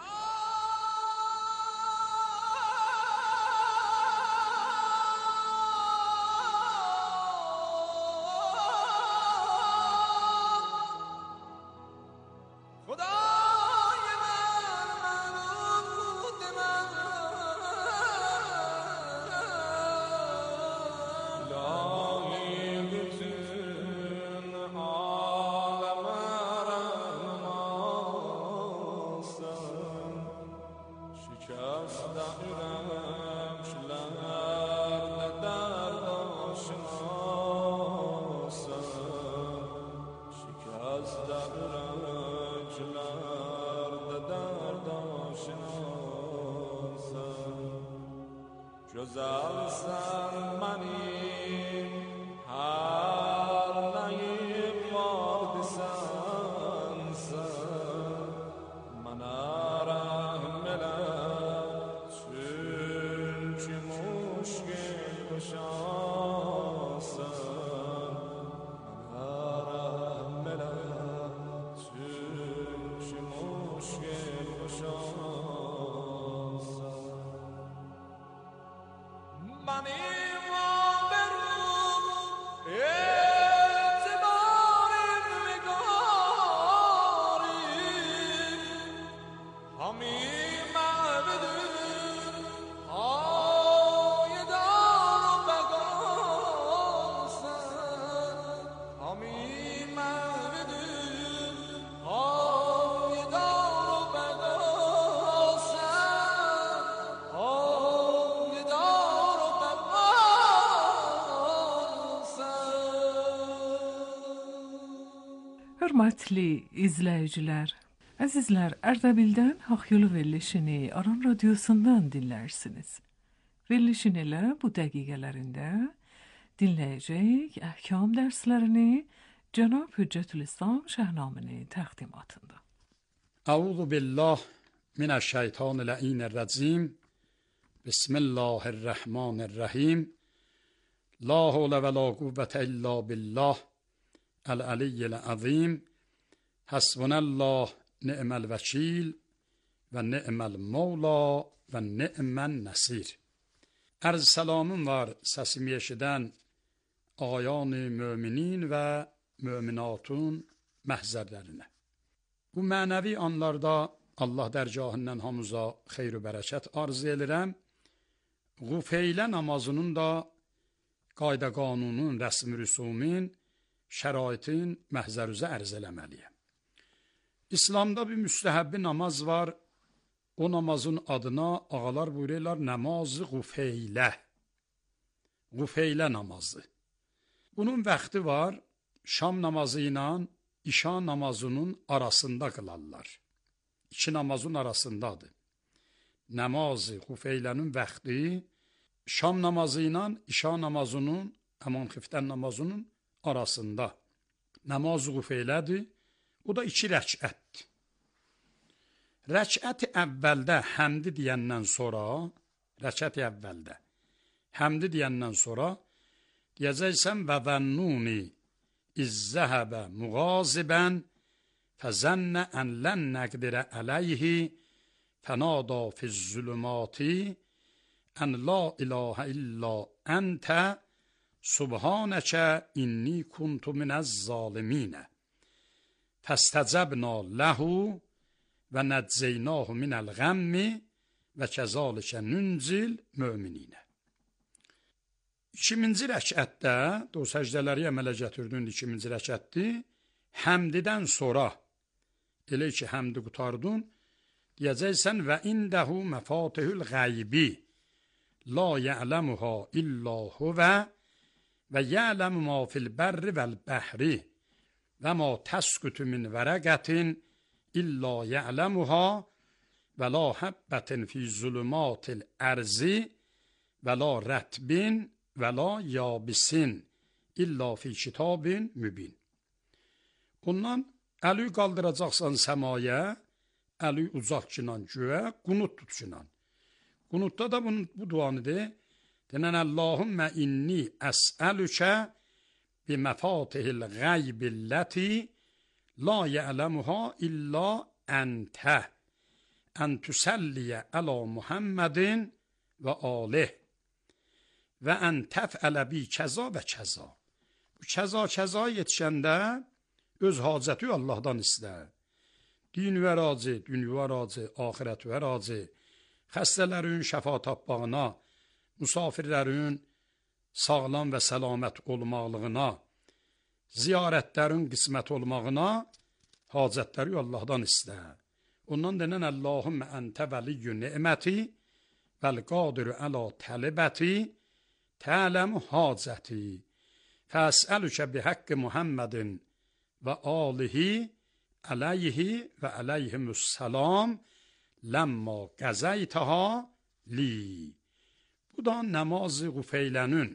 Hörmətli izləyicilər, əzizlər, Ərdəbildən Haqq Yolu verilişini Aran Radiosundan dinlərsiniz. Verilişin elə bu dəqiqələrində dinləyəcək əhkam dərslərini Cənab Hüccətülislam Şəhnaminin təqdimatında. Əuzu billah minəşşeytanirracim. Bismillahirrahmanirrahim. La havle ve la kuvvete illa billah. El-aliyyil azim. Hasbunallah ni'mel vekil ve ni'mel mevla ve ni'men nesir. Arz salamım var səsimi eşidən ayan-ı müminin və müminatun məhzərlərinə. Bu mənəvi anlarda Allah dərgahından hamıza xeyr və bərəkət arz edirəm. Qufeylə namazının da qayda qanunun, rəsm rüsumin, şəraitin məhzərüzə ərz eləməliyəm. İslamda bir müstəhəbbi namaz var. O namazın adına ağalar buyururlar namazı qufeylə. Qufeylə namazı. Bunun vaxtı var, şam namazı ilə işa namazının arasında qılarlar. İki namazın arasındadır. Namazı qufeylənin vaxtı şam namazı ilə işa namazının, əman xiftən namazının arasında. Namaz qufeylədir. O da iki rəkətdir. rəkət əvvəldə həmdi deyəndən sonra, rəkət əvvəldə həmdi deyəndən sonra deyəcəksən və zənnuni izzəhəbə müğazibən fəzənnə ən lən nəqdirə ələyhi fənada fizzülümati ən la ilahə illa əntə subhanəkə inni kuntu minəz zaliminə fəstəcəbna ləhu və nəcceynahu minəl qəmmi və kəzalikə nüncil mömininə. İkinci rəkətdə, o səcdələri əmələ gətirdin, ikinci rəkətdir, həmdidən sonra, elə ki, həmdi qutardın, deyəcəksən və indəhu məfatihül qaybi la ya'ləmuha illa huvə və ya'ləmu ma fil bərri vəl bəhri və ma təskutu min vərəqətin illa ya'ləmuha və la həbbətin fi zulümatil ərzi və la rətbin və la yabisin illa fi kitabin mübin. Ondan əli qaldıracaqsan səmaya, əli uzaq kinan göyə, qunut tut kinan. Qunutda da bu, bu duanı de, denən Allahümmə inni əsəlükə bi məfatihil qaybilləti la ya'ləmuha illa əntə ən tüsəlliyə əla Muhammedin və alih və ən təfələ bi kəza və kəza. Bu kəza kəza yetişəndə öz hacəti Allahdan istər. Dinüvə razı, dünyüvə razı, axirətüvə razı, xəstələrin şəfa tapmağına, musafirlərin sağlam və səlamət olmaqlığına, ziyarətlərin qismət olmağına hacətləri Allahdan istər. Ondan denən Allahümmə əntə vəliyyü ni'məti vəl-qadirü əla təlibəti tə'ləmu hacəti fəsəlükə bihaqqi Muhammedin və alihi əleyhi və əleyhimussalam ləmma qəzəytəha li. Bu da namaz-ı qufeylənin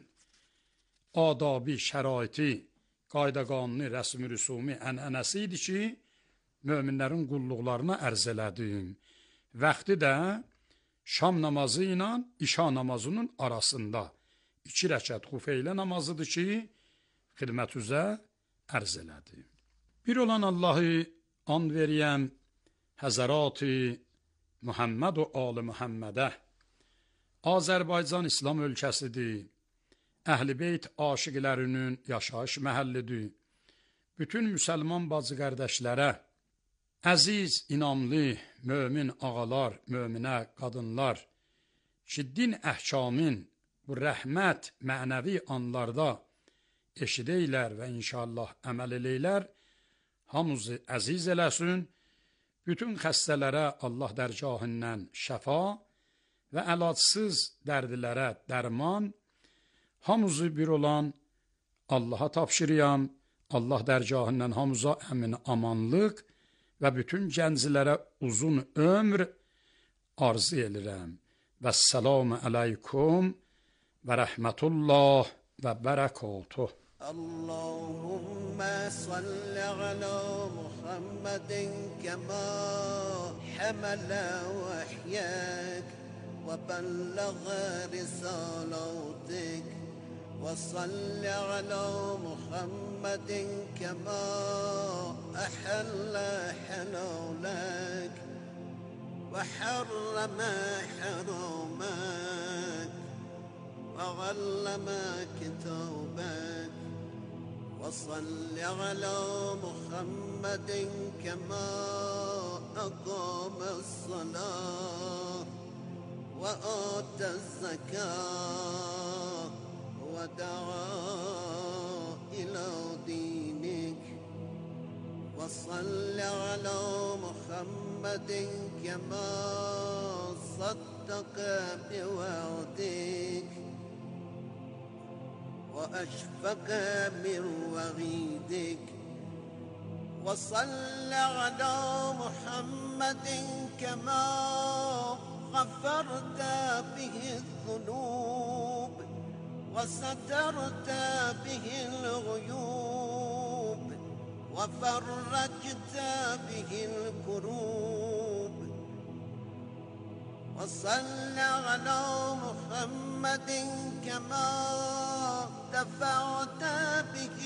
adabi, şəraiti, qayda qanuni, rəsmi, rüsumi, ənənəsi idi ki, möminlərin qulluqlarına ərz elədim. Vaxtı da şam namazı ilə işa namazının arasında iki rəkət xufeylə namazıdır ki, xidmət üzə ərz elədim. Bir olan Allahı and veriyəm, Həzərat-ı Muhammed və Ali Muhammedə. Azərbaycan İslam ölkəsidir. Əhl-i Beyt aşiqlərinin yaşayış məhəllidir. Bütün müsəlman bacı qardaşlara, əziz, inamlı, mömin ağalar, möminə qadınlar ki, din əhkamın bu rəhmət mənəvi anlarda eşidəylər və inşallah əməl eləylər, hamımızı əziz eləsin, bütün xəstələrə Allah dərgahından şəfa və əlacsız dərdlərə dərman, hamımızı bir olan Allaha tapşırıyam, Allah dərgahından hamımıza əmin amanlıq və bütün gənclərə uzun ömr arzu edirəm. Vəssalamu aleykum və rəhmətullah və bərəkatuh. اللهم صل على محمد كما حمل وحياك وبلغ رسالاتك وصل على محمد كما أحل حلالك وحرم حرامك وعلم كتابك وصل على محمد كما أقام الصلاة وآتى الزكاة ودعا إلى دينك وصل على محمد كما صدق بوعدك وأشفق من وعيدك وصل على محمد كما غفرت به الذنوب وسترت به الغيوب وفرجت به الكروب وصل على محمد كما دفعت به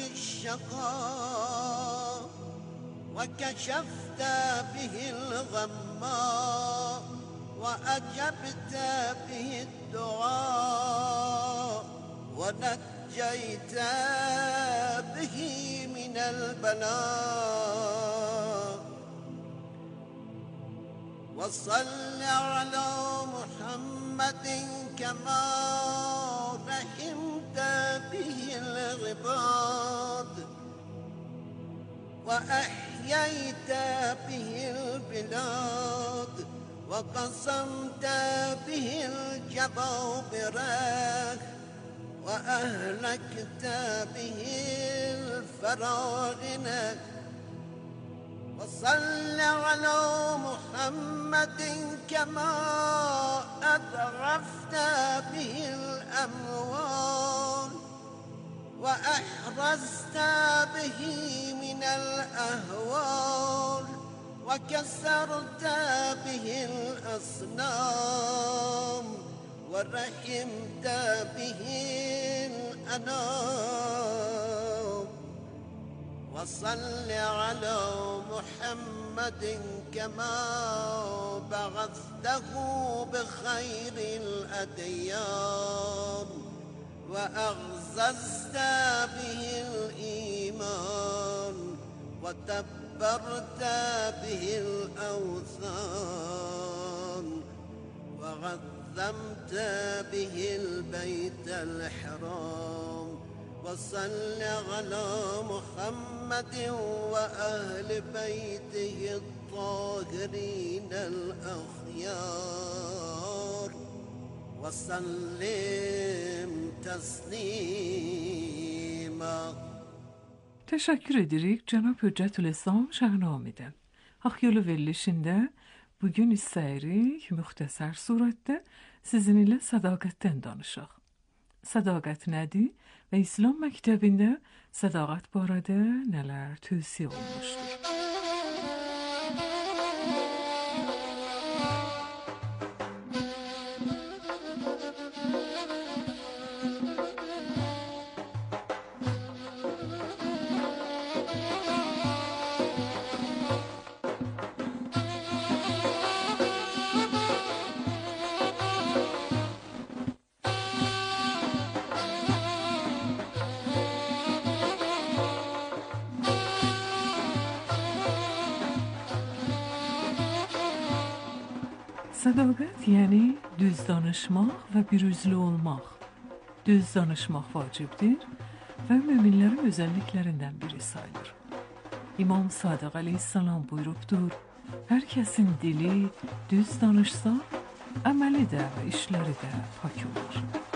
الشقاء وكشفت به الغماء وأجبت به الدعاء ونجيت به من البلاء وصل على محمد كما رحمت به العباد وأحييت به البلاد وقسمت به الجبابرة وأهلكت به الفراعنة وصل على محمد كما أضعفت به الأموال وأحرزت به من الأهوال وكسرت به الأصنام ورحمت به الأنام وصل على محمد كما بعثته بخير الأديان وأعززت به الإيمان وتبرت به الأوثان وعظمت به البيت الحرام وصل على محمد وأهل بيته الطاهرين الأخيار وسلم تسلیما. Teşekkür edirik Cənab Hüccətül-İslam Şəhnamidən. Axyolu verilişində bugün istəyirik müxtəsər surətdə sizin ilə sədaqətdən danışaq. Sədaqət nədir və İslam məktəbində sədaqət barədə nələr tövsiyə olunmuşdur? Sədaqət yəni düz danışmaq və birüzlü olmaq. Düz danışmaq vacibdir və möminlərin özəlliklərindən biri sayılır. İmam Sadiq əleyhissalam buyurubdur, hər kəsin dili düz danışsa, əməli də və işləri də pak olur.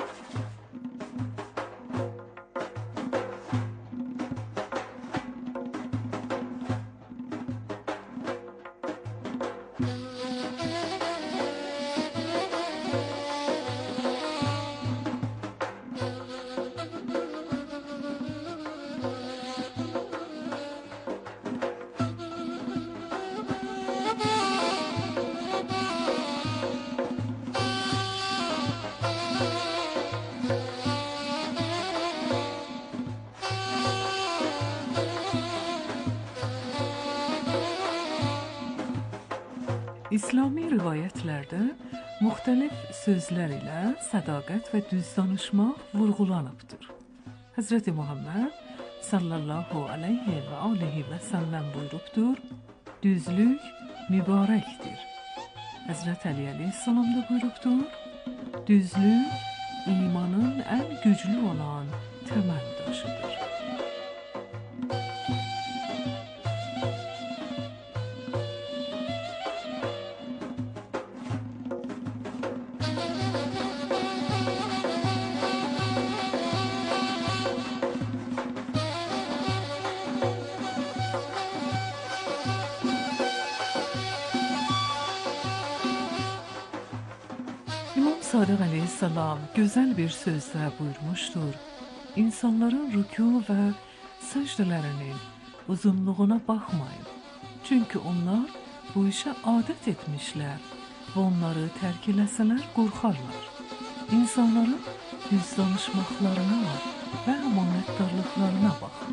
İslami rivayətlərdə müxtəlif sözlər ilə sədaqət və düz danışmaq vurğulanıbdır. Həzrəti Muhammed sallallahu aleyhi və aleyhi və səlləm buyurubdur, düzlük mübarəkdir. Həzrət Əli əleyhissalam da buyurubdur, düzlük imanın ən güclü olan təməl daşıdır. Sadiq əleyhissalam gözəl bir sözdə buyurmuşdur. İnsanların rükû və səcdələrinin uzunluğuna baxmayın. Çünki onlar bu işə adət etmişlər və onları tərk eləsələr qorxarlar. İnsanların düz danışmaqlarına və əmanətdarlıqlarına bax.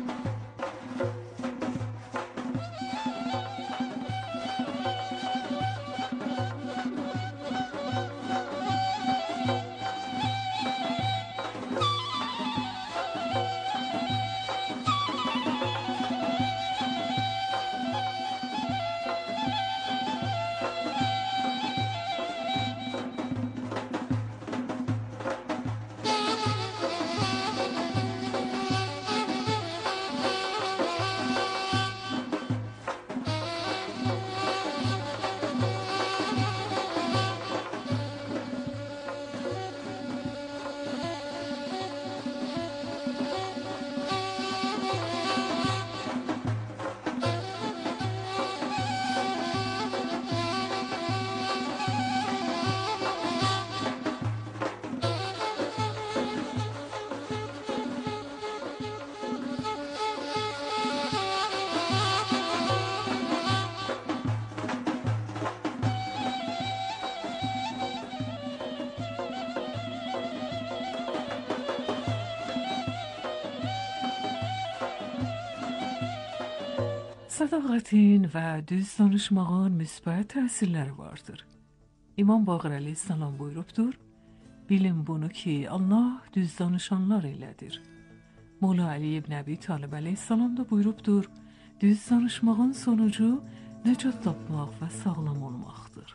Sədaqətin və düz danışmağın müsbət təsirləri vardır. İmam Baqir əleyhissalam buyurubdur, bilin bunu ki, Allah düz danışanlar elədir. Molla Ali ibn Əbi Talib əleyhissalam da buyurubdur, düz danışmağın sonucu nəcat tapmaq və sağlam olmaqdır.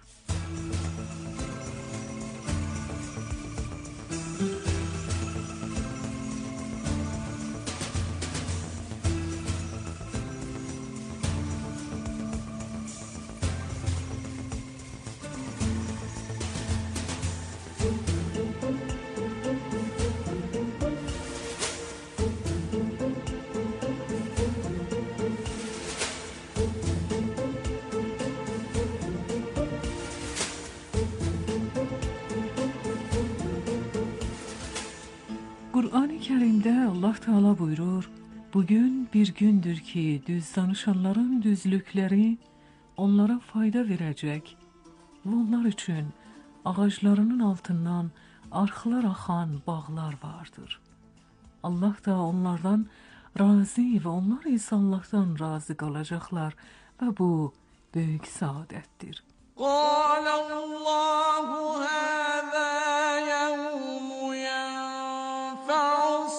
Qur'an-ı Kərimdə Allah Teala buyurur, bugün bir gündür ki, düz danışanların düzlükləri onlara fayda verəcək və onlar üçün ağaclarının altından arxlar axan bağlar vardır. Allah da onlardan razı və onlar isə Allahdan razı qalacaqlar və bu böyük saadətdir. قال الله هذا يوم ينفع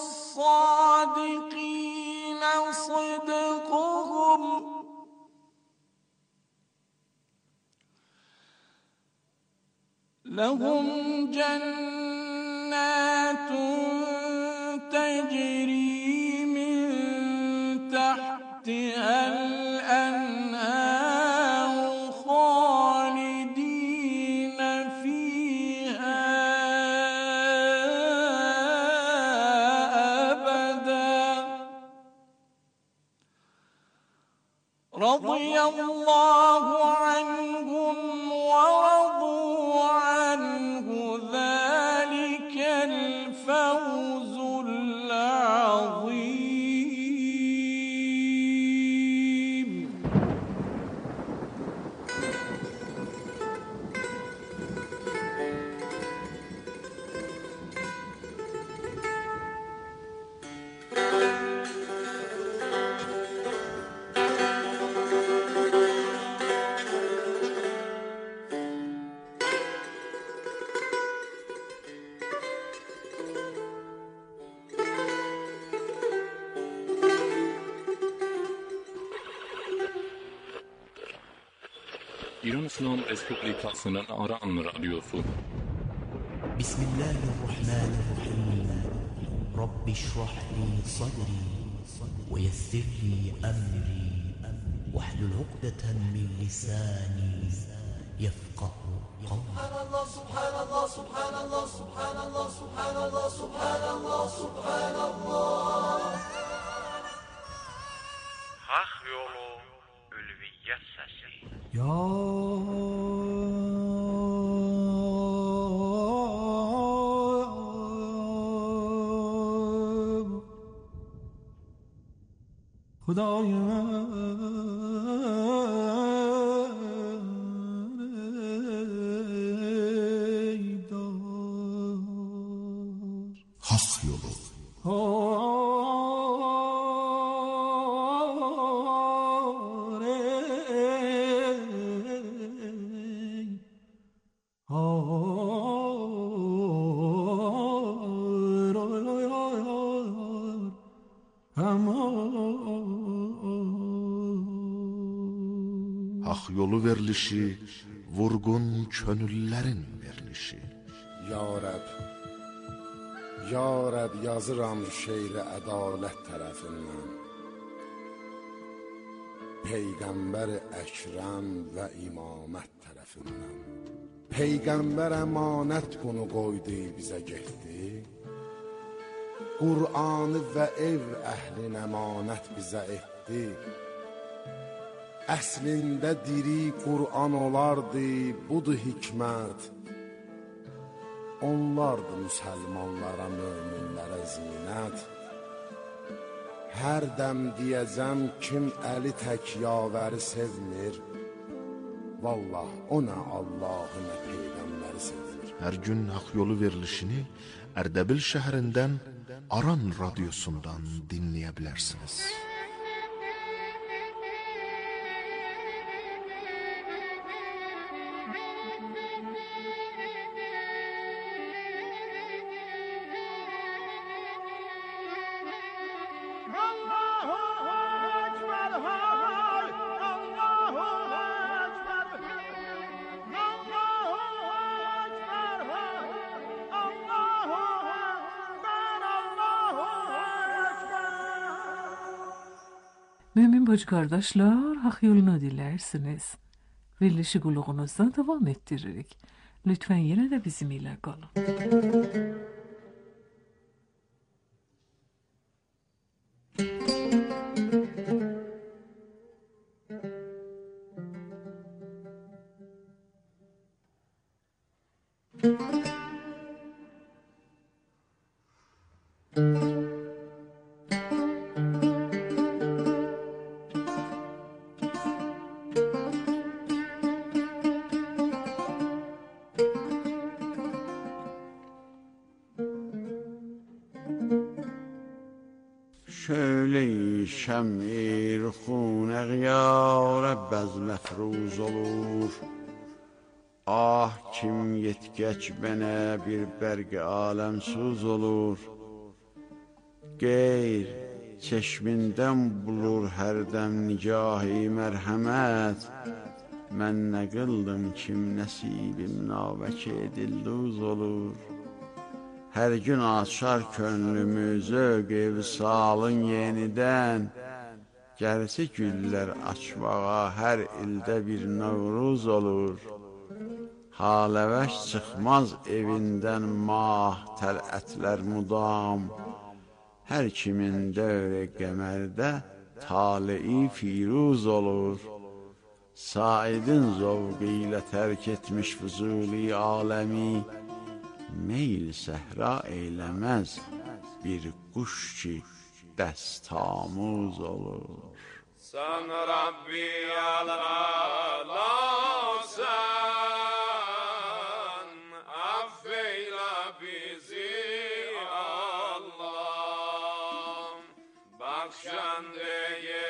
الصادقين صدقهم لهم جنات تجري من تحتها الأنهار خالدين فيها أبدا رضي الله عنهم ورضوا عنه ذلك الفوز العظيم. İran İslam Respublikasının Aran Radyosu. Bismillahirrahmanirrahim. Rabbi şrah li sadri ve yessir li emri ve hlul ukdeten min lisani yefqahu qawli. Subhanallah, subhanallah, subhanallah, subhanallah, subhanallah, subhanallah, subhanallah. Hak yolu ülviyet sesi. Ya Hudaya hak yolu. Hak yolu verilişi, vurgun könüllerin verilişi. Ya Rəb, Ya Rəb yazıram şeiri ədalət tərəfindən. Peyğəmbər Əkrəm və imamət tərəfindən. Peyğəmbər əmanət bunu qoydu bizə getdi. Qur'anı və ev əhlin əmanət bizə etdi. Əslində diri Qur'an olardı, budur hikmət. Onlardı müsəlmanlara, möminlərə zinət. Hər dəm deyəcəm kim əli tək yavəri sevmir. Vallah o nə Allahı nə Peyğəmbəri sevmir. Hər gün hak yolu verilişini Ərdəbil şəhərindən Aran radiosundan dinləyə bilərsiniz. Mümin bacı kardeşler, hak yolunu dilersiniz. Verilişi qulluğunuzda devam ettiririk. Lütfen yine de bizimle kalın. Şöyle-i şem'ir xunəq ya Rəbb az məfruz olur. Ah kim yetgəç bənə bir bərq aləmsuz olur. Qeyr çeşmindən bulur hərdəm nigahi mərhəmət. Mən nə qıldım kim nəsibim navək dilduz olur. Hər gün açar könlümüzü qevsalın yenidən. Gəlsi güllər açmağa hər ildə bir Novruz olur. Haləvəş çıxmaz evindən mah tələtlər mudam. Hər kimin dövrə qəmərdə tali firuz olur. Saidin zovqı ilə tərk etmiş Füzuli aləmi. Meyl səhra eyləməz bir quş ki dəstamuz olur. Sən Rabbi Allah'san, affeyle bizi Allah. Bakşan diye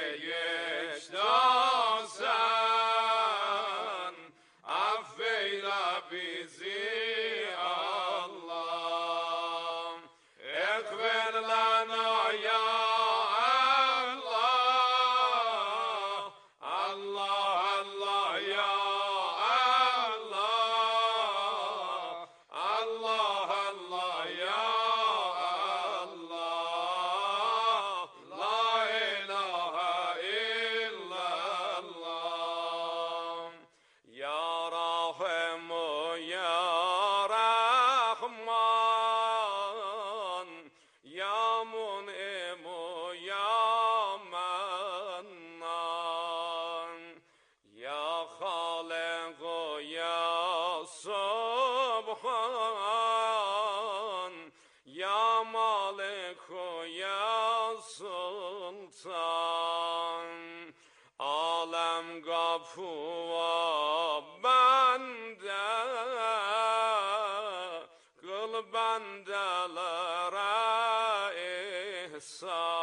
geçtasan, affeyle bizi bende kıl bendelere insan